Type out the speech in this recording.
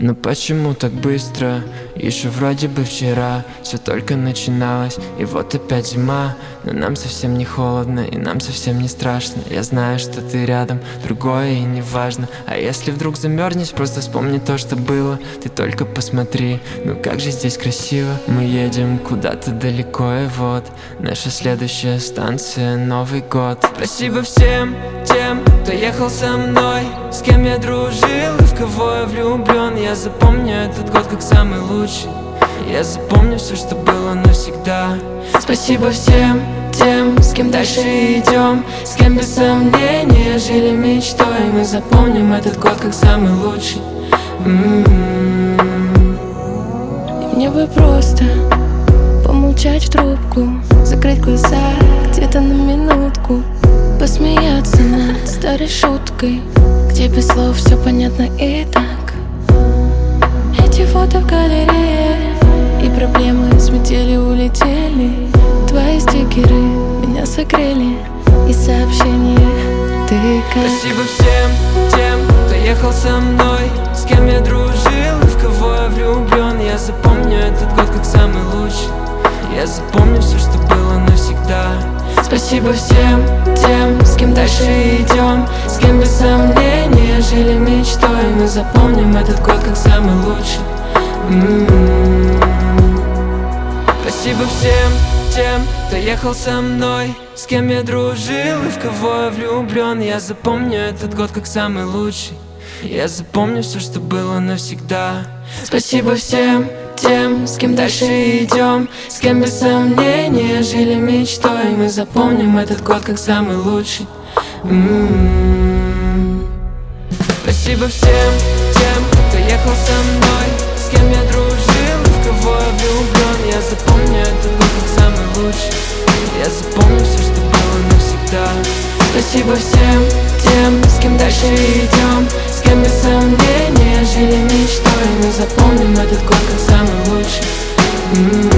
Но почему так быстро? Еще вроде бы вчера все только начиналось, и вот опять зима. Но нам совсем не холодно, и нам совсем не страшно. Я знаю, что ты рядом, другое и не важно. А если вдруг замерзнешь, просто вспомни то, что было. Ты только посмотри, ну как же здесь красиво. Мы едем куда-то далеко, и вот наша следующая станция — Новый год. Спасибо всем тем, кто ехал со мной, с кем я дружил и в кого я влюблен. Я запомню этот год как самый лучший. Я запомню все, что было навсегда. Спасибо всем тем, с кем дальше идем, с кем без сомнения жили мечтой. Мы запомним этот год как самый лучший. И мне бы просто помолчать в трубку, закрыть глаза где-то на минутку, посмеяться над старой шуткой, где без слов все понятно и так. Эти фото в галерее, и проблемы смятели, улетели. Твои стикеры меня согрели, и сообщения ты как. Спасибо всем тем, кто ехал со мной, с кем я дружил и в кого я влюблен. Я запомню этот год как самый лучший. Я запомню все, что было навсегда. Спасибо всем тем, с кем дальше идем, с кем без сомнения жили мечтой. Мы запомним этот год как самый лучший. Спасибо всем тем, кто ехал со мной, с кем я дружил и в кого я влюблен. Я запомню этот год как самый лучший. Я запомню все, что было навсегда. Спасибо всем тем, с кем дальше идем, с кем без сомнения жили мечтой. Мы запомним этот год как самый лучший. Спасибо всем тем, кто ехал со мной, с кем я дружил и в кого я влюблен. Я запомню этот год как самый лучший. Я запомню все, что было навсегда. Спасибо всем тем, с кем дальше идем, с кем без сомнения жили мечтой. Мы запомним этот год как самый лучший.